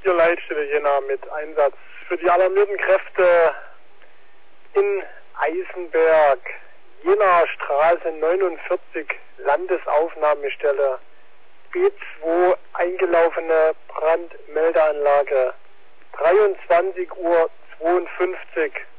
Hier Leitstelle Jena mit Einsatz für die alarmierten Kräfte in Eisenberg, Jena Straße 49, Landesaufnahmestelle, B2 eingelaufene Brandmeldeanlage, 23:52 Uhr.